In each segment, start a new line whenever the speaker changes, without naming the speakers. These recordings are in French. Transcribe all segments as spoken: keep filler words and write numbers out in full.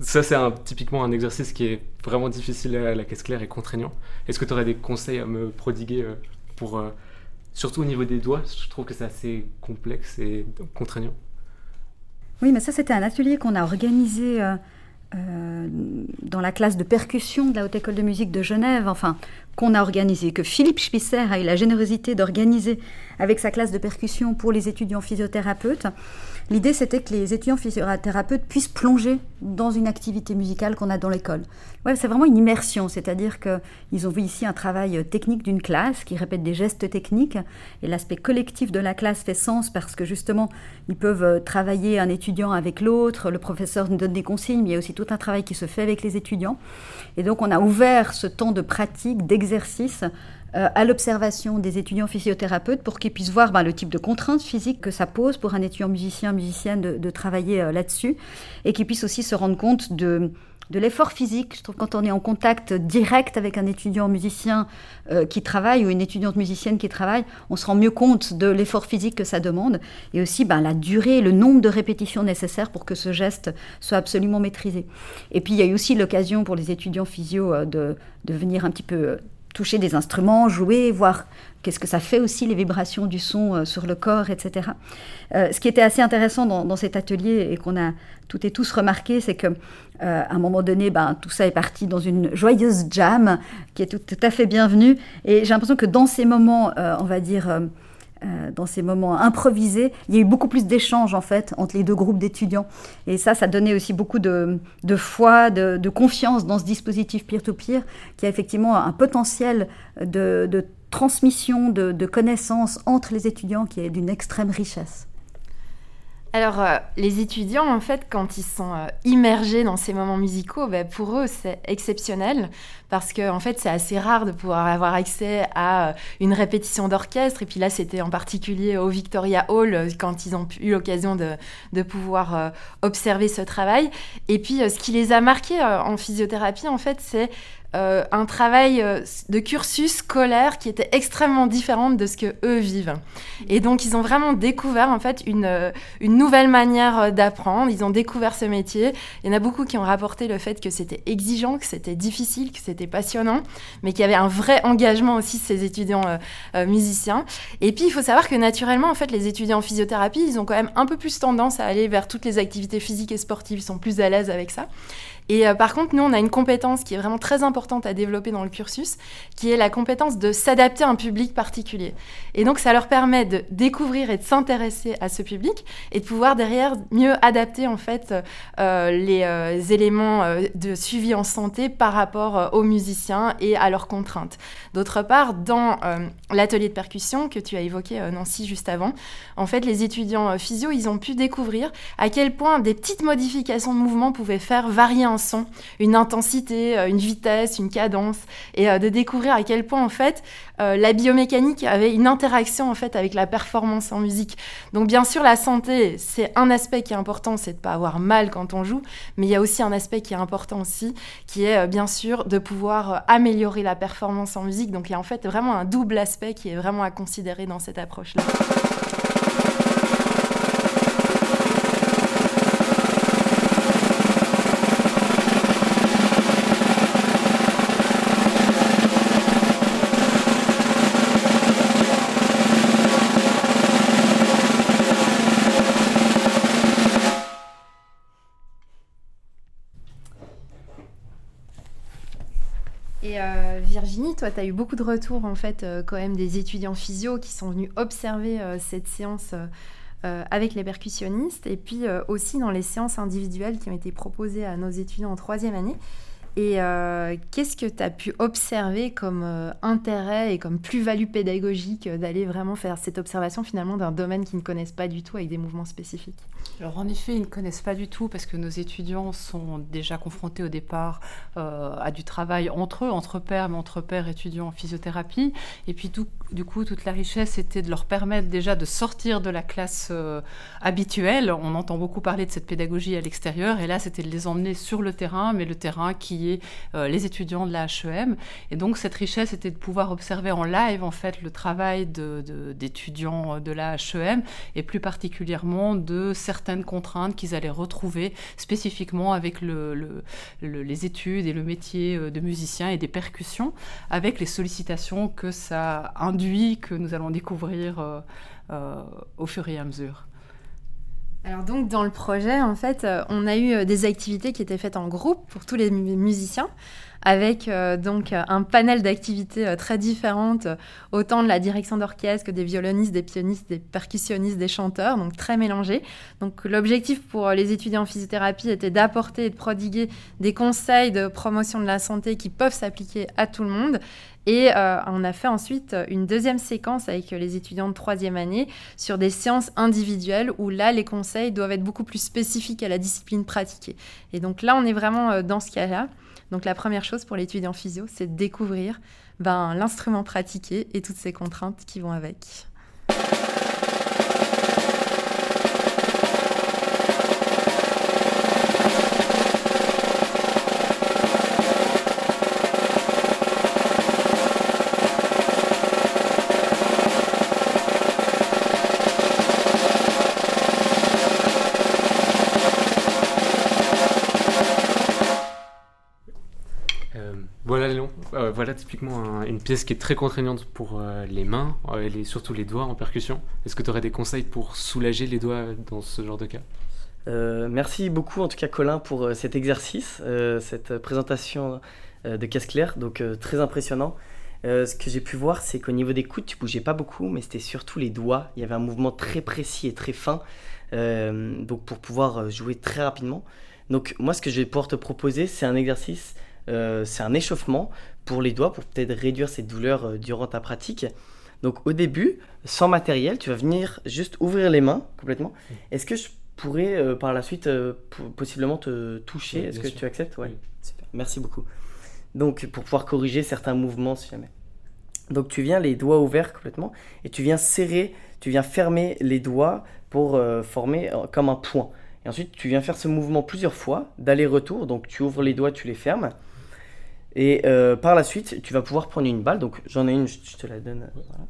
ça, c'est un, typiquement un exercice qui est vraiment difficile à la caisse claire et contraignant. Est-ce que tu aurais des conseils à me prodiguer euh, pour, euh, surtout au niveau des doigts? Je trouve que c'est assez complexe et contraignant.
Oui, mais ça, c'était un atelier qu'on a organisé euh, euh, dans la classe de percussion de la Haute École de musique de Genève, enfin, qu'on a organisé, que Philippe Spitzer a eu la générosité d'organiser avec sa classe de percussion pour les étudiants physiothérapeutes. L'idée, c'était que les étudiants physiothérapeutes puissent plonger dans une activité musicale qu'on a dans l'école. Ouais, c'est vraiment une immersion, c'est-à-dire qu'ils ont vu ici un travail technique d'une classe qui répète des gestes techniques, et l'aspect collectif de la classe fait sens parce que justement, ils peuvent travailler un étudiant avec l'autre, le professeur nous donne des consignes, mais il y a aussi tout un travail qui se fait avec les étudiants. Et donc, on a ouvert ce temps de pratique, d'exercice, Euh, à l'observation des étudiants physiothérapeutes pour qu'ils puissent voir ben, le type de contraintes physiques que ça pose pour un étudiant musicien, musicienne de, de travailler euh, là-dessus, et qu'ils puissent aussi se rendre compte de, de l'effort physique. Je trouve que quand on est en contact direct avec un étudiant musicien euh, qui travaille ou une étudiante musicienne qui travaille, on se rend mieux compte de l'effort physique que ça demande, et aussi ben, la durée, le nombre de répétitions nécessaires pour que ce geste soit absolument maîtrisé. Et puis il y a eu aussi l'occasion pour les étudiants physio euh, de, de venir un petit peu euh, toucher des instruments, jouer, voir qu'est-ce que ça fait aussi, les vibrations du son euh, sur le corps, et cetera. Euh, ce qui était assez intéressant dans, dans cet atelier et qu'on a toutes et tous remarqué, c'est qu'à euh, un moment donné, ben, tout ça est parti dans une joyeuse jam qui est tout, tout à fait bienvenue. Et j'ai l'impression que dans ces moments, euh, on va dire... Euh, Euh, dans ces moments improvisés, il y a eu beaucoup plus d'échanges en fait entre les deux groupes d'étudiants, et ça, ça donnait aussi beaucoup de, de foi, de, de confiance dans ce dispositif peer-to-peer qui a effectivement un potentiel de, de transmission de, de connaissances entre les étudiants qui est d'une extrême richesse.
Alors, euh, les étudiants, en fait, quand ils sont euh, immergés dans ces moments musicaux, bah, pour eux, c'est exceptionnel parce que, en fait, c'est assez rare de pouvoir avoir accès à euh, une répétition d'orchestre. Et puis là, c'était en particulier au Victoria Hall euh, quand ils ont eu l'occasion de, de pouvoir euh, observer ce travail. Et puis, euh, ce qui les a marqués euh, en physiothérapie, en fait, c'est Euh, un travail euh, de cursus scolaire qui était extrêmement différent de ce que eux vivent. Et donc, ils ont vraiment découvert, en fait, une, euh, une nouvelle manière d'apprendre. Ils ont découvert ce métier. Il y en a beaucoup qui ont rapporté le fait que c'était exigeant, que c'était difficile, que c'était passionnant, mais qu'il y avait un vrai engagement aussi de ces étudiants euh, euh, musiciens. Et puis, il faut savoir que naturellement, en fait, les étudiants en physiothérapie, ils ont quand même un peu plus tendance à aller vers toutes les activités physiques et sportives. Ils sont plus à l'aise avec ça. Et euh, par contre, nous, on a une compétence qui est vraiment très importante à développer dans le cursus, qui est la compétence de s'adapter à un public particulier. Et donc, ça leur permet de découvrir et de s'intéresser à ce public et de pouvoir derrière mieux adapter en fait euh, les euh, éléments euh, de suivi en santé par rapport euh, aux musiciens et à leurs contraintes. D'autre part, dans euh, l'atelier de percussion que tu as évoqué, euh, Nancy, juste avant, en fait, les étudiants euh, physio, ils ont pu découvrir à quel point des petites modifications de mouvement pouvaient faire varier un son, une intensité, une vitesse, une cadence, et euh, de découvrir à quel point en fait euh, la biomécanique avait une interaction en fait avec la performance en musique. Donc bien sûr la santé, c'est un aspect qui est important, c'est de pas avoir mal quand on joue, mais il y a aussi un aspect qui est important aussi, qui est euh, bien sûr de pouvoir euh, améliorer la performance en musique. Donc il y a en fait vraiment un double aspect qui est vraiment à considérer dans cette approche-là. Et euh, Virginie, toi, tu as eu beaucoup de retours, en fait, euh, quand même, des étudiants physio qui sont venus observer euh, cette séance euh, avec les percussionnistes, et puis euh, aussi dans les séances individuelles qui ont été proposées à nos étudiants en troisième année. Et euh, qu'est-ce que tu as pu observer comme euh, intérêt et comme plus-value pédagogique euh, d'aller vraiment faire cette observation finalement d'un domaine qu'ils ne connaissent pas du tout avec des mouvements spécifiques?
Alors en effet, ils ne connaissent pas du tout parce que nos étudiants sont déjà confrontés au départ euh, à du travail entre eux, entre pairs, mais entre pairs étudiants en physiothérapie. Et puis tout, du coup, toute la richesse était de leur permettre déjà de sortir de la classe euh, habituelle. On entend beaucoup parler de cette pédagogie à l'extérieur et là, c'était de les emmener sur le terrain, mais le terrain qui émerveiller euh, les étudiants de la H E M. Et donc cette richesse était de pouvoir observer en live en fait le travail de, de, d'étudiants de la H E M et plus particulièrement de certaines contraintes qu'ils allaient retrouver spécifiquement avec le, le, le, les études et le métier de musicien et des percussions, avec les sollicitations que ça induit, que nous allons découvrir euh, euh, au fur et à mesure.
Alors donc dans le projet, en fait, euh, on a eu euh, des activités qui étaient faites en groupe pour tous les mu- musiciens, avec euh, donc euh, un panel d'activités euh, très différentes, euh, autant de la direction d'orchestre que des violonistes, des pianistes, des percussionnistes, des chanteurs, donc très mélangés. Donc l'objectif pour euh, les étudiants en physiothérapie était d'apporter et de prodiguer des conseils de promotion de la santé qui peuvent s'appliquer à tout le monde. Et euh, on a fait ensuite une deuxième séquence avec les étudiants de troisième année sur des séances individuelles où là, les conseils doivent être beaucoup plus spécifiques à la discipline pratiquée. Et donc là, on est vraiment euh, dans ce cas-là. Donc la première chose pour l'étudiant physio, c'est de découvrir ben, l'instrument pratiqué et toutes ces contraintes qui vont avec.
Voilà, Léon. Euh, voilà typiquement un- une pièce qui est très contraignante pour euh, les mains euh, et les- surtout les doigts en percussion. Est-ce que tu aurais des conseils pour soulager les doigts dans ce genre de cas?
Euh, merci beaucoup en tout cas Colin pour euh, cet exercice, euh, cette présentation euh, de casse claire, donc euh, très impressionnant. Euh, ce que j'ai pu voir, c'est qu'au niveau des coudes, tu bougeais pas beaucoup, mais c'était surtout les doigts. Il y avait un mouvement très précis et très fin, euh, donc pour pouvoir euh, jouer très rapidement. Donc moi, ce que je vais pouvoir te proposer, c'est un exercice, euh, c'est un échauffement pour les doigts, pour peut-être réduire ces douleurs euh, durant ta pratique. Donc au début, sans matériel, tu vas venir juste ouvrir les mains complètement. Est-ce que je pourrais euh, par la suite euh, p- possiblement te toucher?
Oui,
Est-ce
bien
que
sûr.
tu acceptes? Ouais,
Oui.
super. Merci beaucoup. Donc pour pouvoir corriger certains mouvements si jamais. Donc tu viens les doigts ouverts complètement et tu viens serrer, tu viens fermer les doigts pour euh, former euh, comme un point. Et ensuite tu viens faire ce mouvement plusieurs fois d'aller-retour. Donc tu ouvres les doigts, tu les fermes. Et euh, par la suite tu vas pouvoir prendre une balle. Donc j'en ai une, je je te la donne. euh, Voilà.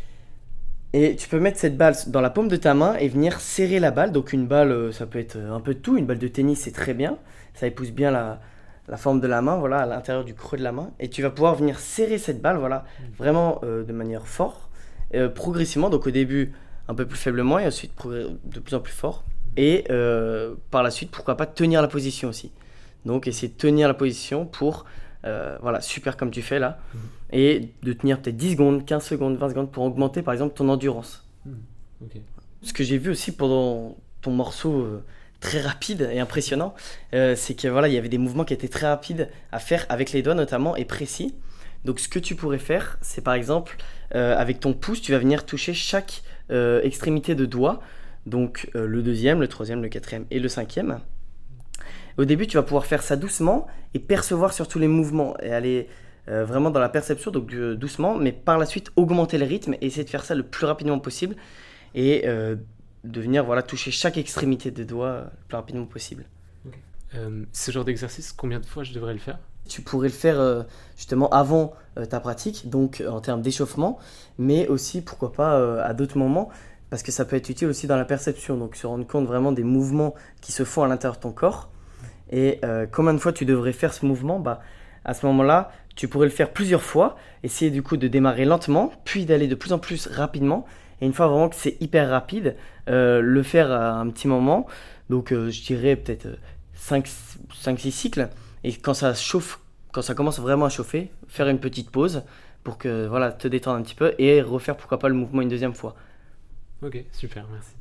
Et tu peux mettre cette balle dans la paume de ta main et venir serrer la balle. Donc une balle, euh, ça peut être euh, un peu de tout. Une balle de tennis, c'est très bien. Ça épouse bien la, la forme de la main, voilà, à l'intérieur du creux de la main. Et tu vas pouvoir venir serrer cette balle, voilà, vraiment euh, de manière forte, euh, progressivement. Donc au début, un peu plus faiblement et ensuite progr- de plus en plus fort. Et euh, par la suite, pourquoi pas tenir la position aussi. Donc essayer de tenir la position pour, euh, voilà, super comme tu fais là. Et de tenir peut-être dix secondes, quinze secondes, vingt secondes pour augmenter par exemple ton endurance.
Ok.
Ce que j'ai vu aussi pendant ton morceau euh, très rapide et impressionnant, euh, c'est que voilà, il y avait des mouvements qui étaient très rapides à faire avec les doigts notamment et précis. Donc ce que tu pourrais faire, c'est par exemple euh, avec ton pouce, tu vas venir toucher chaque euh, extrémité de doigt, donc euh, le deuxième, le troisième, le quatrième et le cinquième. Au début, tu vas pouvoir faire ça doucement et percevoir surtout les mouvements et aller euh, vraiment dans la perception, donc euh, doucement, mais par la suite augmenter le rythme et essayer de faire ça le plus rapidement possible et euh, de venir voilà, toucher chaque extrémité des doigts euh, le plus rapidement possible.
Euh, ce genre d'exercice, combien de fois je devrais le faire?
Tu pourrais le faire euh, justement avant euh, ta pratique, donc euh, en termes d'échauffement, mais aussi pourquoi pas euh, à d'autres moments, parce que ça peut être utile aussi dans la perception, donc se rendre compte vraiment des mouvements qui se font à l'intérieur de ton corps. Et euh, combien de fois tu devrais faire ce mouvement? Bah, à ce moment-là, tu pourrais le faire plusieurs fois, essayer du coup de démarrer lentement, puis d'aller de plus en plus rapidement. Et une fois vraiment que c'est hyper rapide, euh, le faire à un petit moment, donc euh, je dirais peut-être cinq six cycles. Et quand ça chauffe, quand ça commence vraiment à chauffer, faire une petite pause pour que voilà, te détendre un petit peu et refaire pourquoi pas le mouvement une deuxième fois.
Ok, super, merci.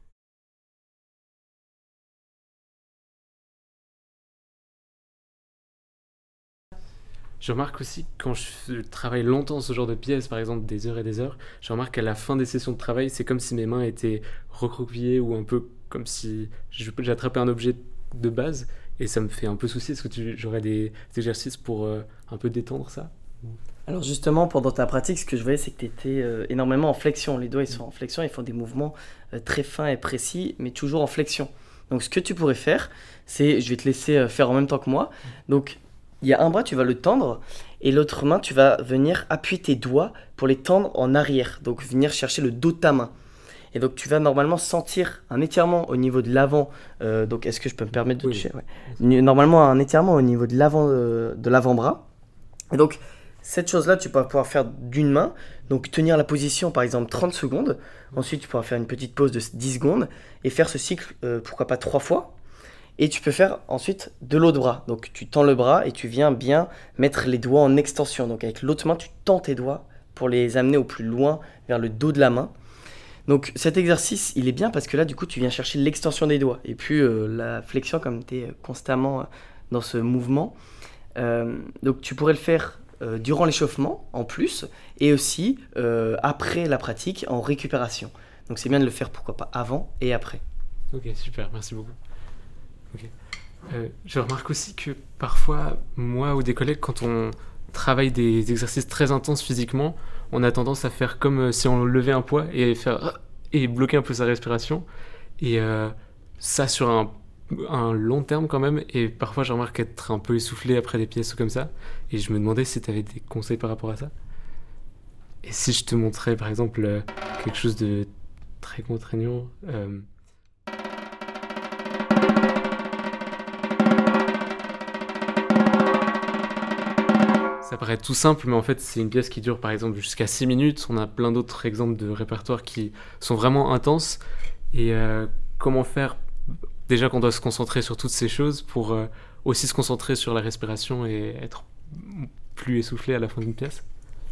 Je remarque aussi quand je travaille longtemps ce genre de pièces, par exemple des heures et des heures, je remarque qu'à la fin des sessions de travail, c'est comme si mes mains étaient recroquevillées ou un peu comme si je- j'attrapais un objet de base et ça me fait un peu souci. Est-ce que tu, j'aurais des, des exercices pour euh, un peu détendre ça?
Alors justement, pendant ta pratique, ce que je voyais, c'est que tu étais euh, énormément en flexion. Les doigts, ils sont en flexion, ils font des mouvements euh, très fins et précis, mais toujours en flexion. Donc ce que tu pourrais faire, c'est, je vais te laisser euh, faire en même temps que moi. Donc il y a un bras, tu vas le tendre, et l'autre main, tu vas venir appuyer tes doigts pour les tendre en arrière, donc venir chercher le dos de ta main. Et donc tu vas normalement sentir un étirement au niveau de l'avant, euh, donc est-ce que je peux me permettre de
Oui.
toucher ouais. Normalement un étirement au niveau de l'avant euh, de l'avant-bras. Et donc cette chose-là, tu vas pouvoir faire d'une main, donc tenir la position par exemple trente secondes, ensuite tu pourras faire une petite pause de dix secondes, et faire ce cycle, euh, pourquoi pas trois fois. Et tu peux faire ensuite de l'autre bras. Donc tu tends le bras et tu viens bien mettre les doigts en extension. Donc avec l'autre main, tu tends tes doigts pour les amener au plus loin vers le dos de la main. Donc cet exercice, il est bien parce que là, du coup, tu viens chercher l'extension des doigts. Et puis euh, la flexion, comme tu es constamment dans ce mouvement. Euh, donc tu pourrais le faire euh, durant l'échauffement, en plus, et aussi euh, après la pratique, en récupération. Donc c'est bien de le faire, pourquoi pas, avant et après.
Ok, super, merci beaucoup. Okay. Euh, je remarque aussi que parfois, moi ou des collègues, quand on travaille des exercices très intenses physiquement, on a tendance à faire comme si on levait un poids et, faire, et bloquer un peu sa respiration. Et euh, ça sur un, un long terme quand même. Et parfois, je remarque être un peu essoufflé après des pièces ou comme ça. Et je me demandais si tu avais des conseils par rapport à ça. Et si je te montrais par exemple euh, quelque chose de très contraignant... Euh, Ça paraît tout simple, mais en fait, c'est une pièce qui dure par exemple jusqu'à six minutes. On a plein d'autres exemples de répertoires qui sont vraiment intenses. Et euh, comment faire, déjà qu'on doit se concentrer sur toutes ces choses pour euh, aussi se concentrer sur la respiration et être plus essoufflé à la fin d'une pièce.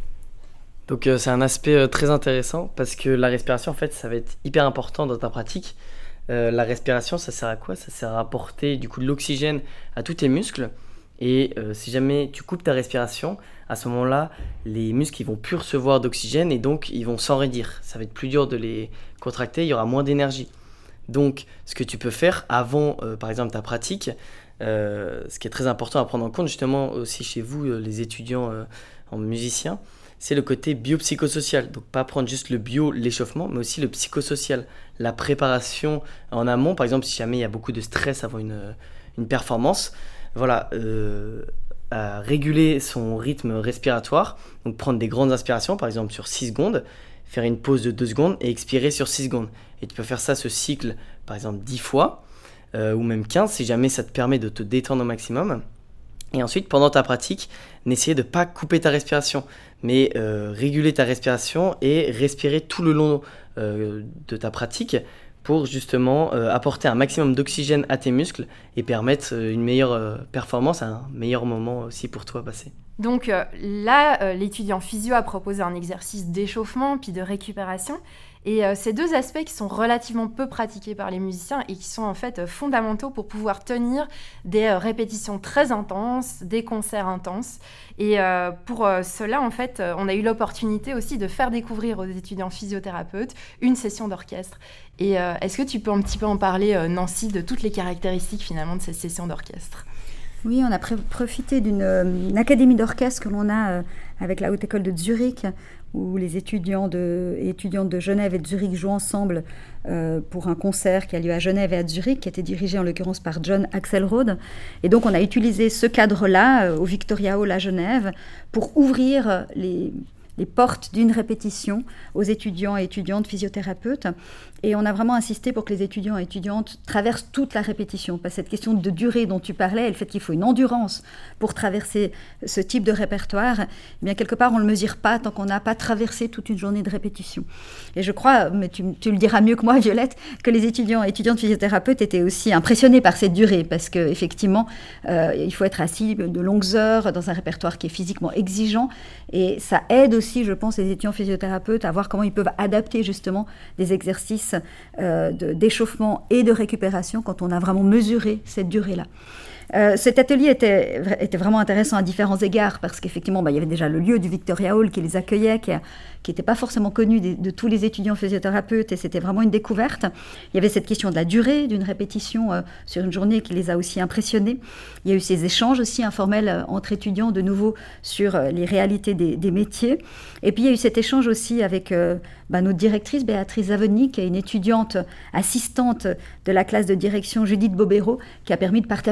Donc euh, c'est un aspect euh, très intéressant parce que la respiration, en fait, ça va être hyper important dans ta pratique. Euh, la respiration, ça sert à quoi ? Ça sert à apporter du coup de l'oxygène à tous tes muscles. Et euh, si jamais tu coupes ta respiration, à ce moment-là, les muscles ils vont plus recevoir d'oxygène et donc ils vont s'enraidir. Ça va être plus dur de les contracter, il y aura moins d'énergie. Donc ce que tu peux faire avant, euh, par exemple, ta pratique, euh, ce qui est très important à prendre en compte justement aussi chez vous, euh, les étudiants euh, en musiciens, c'est le côté biopsychosocial. Donc pas prendre juste le bio, l'échauffement, mais aussi le psychosocial, la préparation en amont. Par exemple, si jamais il y a beaucoup de stress avant une, une performance, voilà, euh, à réguler son rythme respiratoire, donc prendre des grandes inspirations, par exemple sur six secondes, faire une pause de deux secondes et expirer sur six secondes. Et tu peux faire ça, ce cycle, par exemple dix fois, euh, ou même quinze, si jamais ça te permet de te détendre au maximum. Et ensuite, pendant ta pratique, n'essayer de ne pas couper ta respiration, mais euh, réguler ta respiration et respirer tout le long euh, de ta pratique, pour justement euh, apporter un maximum d'oxygène à tes muscles et permettre euh, une meilleure euh, performance, un meilleur moment aussi pour toi à passer.
Donc euh, là, euh, l'étudiant physio a proposé un exercice d'échauffement puis de récupération. Et euh, ces deux aspects qui sont relativement peu pratiqués par les musiciens et qui sont en fait euh, fondamentaux pour pouvoir tenir des euh, répétitions très intenses, des concerts intenses. Et euh, pour euh, cela, en fait, euh, on a eu l'opportunité aussi de faire découvrir aux étudiants physiothérapeutes une session d'orchestre. Et euh, est-ce que tu peux un petit peu en parler, euh, Nancy, de toutes les caractéristiques finalement de cette session d'orchestre ?
Oui, on a pr- profité d'une euh, une académie d'orchestre que l'on a euh, avec la Haute École de Zurich, où les étudiants de, et étudiantes de Genève et de Zurich jouent ensemble euh, pour un concert qui a lieu à Genève et à Zurich, qui a été dirigé en l'occurrence par John Axelrod. Et donc on a utilisé ce cadre-là euh, au Victoria Hall à Genève pour ouvrir les... les portes d'une répétition aux étudiants et étudiantes physiothérapeutes. Et on a vraiment insisté pour que les étudiants et étudiantes traversent toute la répétition. Parce que cette question de durée dont tu parlais, et le fait qu'il faut une endurance pour traverser ce type de répertoire, eh bien quelque part on ne le mesure pas tant qu'on n'a pas traversé toute une journée de répétition. Et je crois, mais tu, tu le diras mieux que moi Violette, que les étudiants et étudiantes physiothérapeutes étaient aussi impressionnés par cette durée. Parce qu'effectivement, euh, il faut être assis de longues heures dans un répertoire qui est physiquement exigeant. Et ça aide aussi, je pense, les étudiants physiothérapeutes à voir comment ils peuvent adapter justement des exercices euh, de, d'échauffement et de récupération quand on a vraiment mesuré cette durée-là. Euh, cet atelier était, était vraiment intéressant à différents égards parce qu'effectivement, bah, il y avait déjà le lieu du Victoria Hall qui les accueillait, qui n'était pas forcément connu de, de tous les étudiants physiothérapeutes et c'était vraiment une découverte. Il y avait cette question de la durée d'une répétition euh, sur une journée qui les a aussi impressionnés. Il y a eu ces échanges aussi informels euh, entre étudiants de nouveau sur euh, les réalités des, des métiers. Et puis il y a eu cet échange aussi avec euh, bah, notre directrice Béatrice Zavoni, qui est une étudiante assistante de la classe de direction Judith Bobéro, qui a permis de partager un petit peu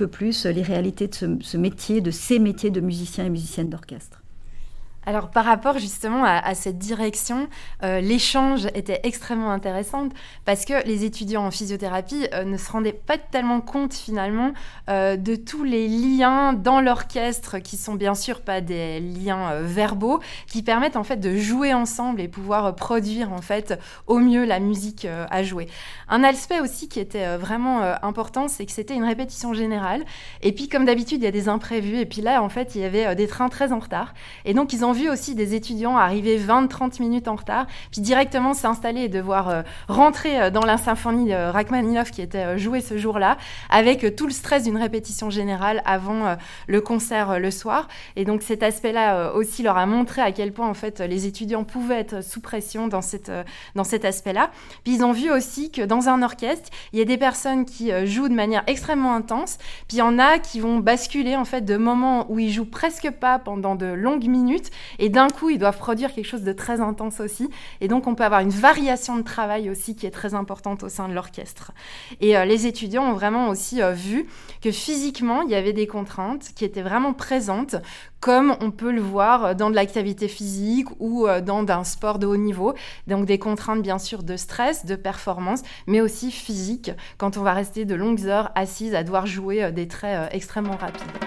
peu plus les réalités de ce, ce métier, de ces métiers de musiciens et musiciennes d'orchestre.
Alors, par rapport justement à, à cette direction, euh, l'échange était extrêmement intéressant parce que les étudiants en physiothérapie euh, ne se rendaient pas tellement compte finalement euh, de tous les liens dans l'orchestre qui sont bien sûr pas des liens euh, verbaux, qui permettent en fait de jouer ensemble et pouvoir euh, produire en fait au mieux la musique euh, à jouer. Un aspect aussi qui était euh, vraiment euh, important, c'est que c'était une répétition générale. Et puis comme d'habitude, il y a des imprévus. Et puis là, en fait, il y avait euh, des trains très en retard. Et donc, ils ont vu aussi des étudiants arriver vingt à trente minutes en retard, puis directement s'installer et devoir euh, rentrer euh, dans la symphonie de Rachmaninoff qui était euh, jouée ce jour-là, avec euh, tout le stress d'une répétition générale avant euh, le concert euh, le soir. Et donc cet aspect-là euh, aussi leur a montré à quel point en fait les étudiants pouvaient être sous pression dans, cette, euh, dans cet aspect-là. Puis ils ont vu aussi que dans un orchestre, il y a des personnes qui euh, jouent de manière extrêmement intense, puis il y en a qui vont basculer en fait de moments où ils jouent presque pas pendant de longues minutes, et d'un coup, ils doivent produire quelque chose de très intense aussi. Et donc, on peut avoir une variation de travail aussi qui est très importante au sein de l'orchestre. Et euh, les étudiants ont vraiment aussi euh, vu que physiquement, il y avait des contraintes qui étaient vraiment présentes, comme on peut le voir dans de l'activité physique ou euh, dans un sport de haut niveau. Donc, des contraintes, bien sûr, de stress, de performance, mais aussi physique, quand on va rester de longues heures assises à devoir jouer euh, des traits euh, extrêmement rapides.